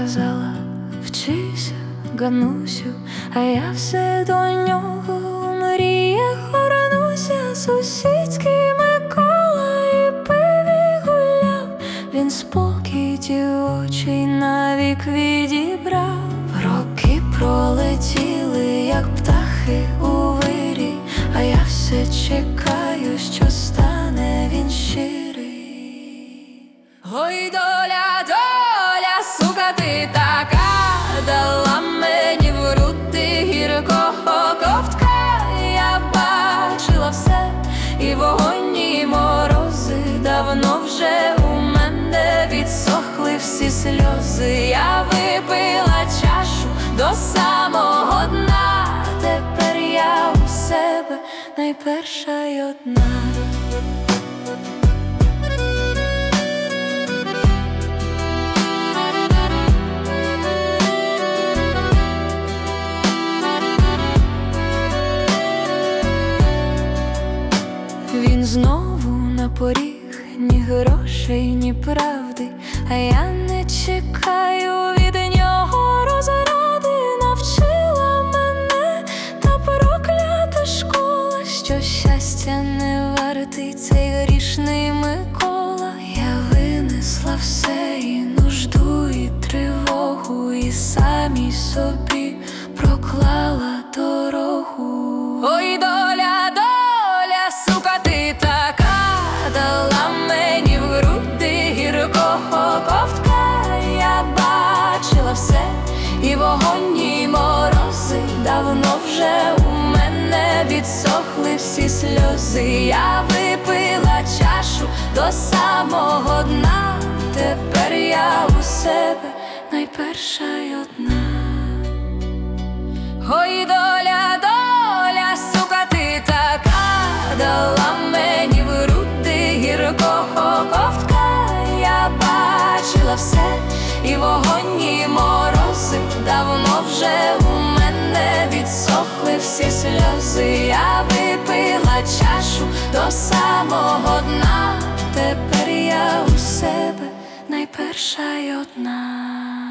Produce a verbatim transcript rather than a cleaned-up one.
казала: вчися, Ганусю, а я все до нього у мріях горнуся. Сусідський Микола і пив, і гуляв, він спокій ті очі навік відібрав. Роки пролетіли, як птахи у вирі, а я все чекаю, що стане він щирий. Ой, доля, доля, сука, ти така, дала мені в груди гіркого ковтка. Я бачила все, і вогонь, і морози, давно вже у мене відсохли всі сльози. Я випила чашу до самого дна, тепер я у себе найперша й одна. Він знову на поріг, ні грошей, ні правди, а я не чекаю від нього розради. Навчила мене та проклята школа, що щастя не вартий цей грішний Микола. Я винесла все, і нужду, і тривогу, і самій собі проклала дорогу. Ой, доля, доля, сука, ти така, дала мені в груди гіркого ковтка. Я бачила все, і вогонь, і морози, давно вже у мене відсохли всі сльози. Я випила чашу до самого дна, тепер я у себе найперша й одна. Ой, доля, доля, сука, ти така, дала мені в груди гіркого ковтка. Я бачила все, і вогонь, і морози, давно вже у мене відсохли всі сльози. Я випила чашу до самого дна, тепер я у себе найперша й одна.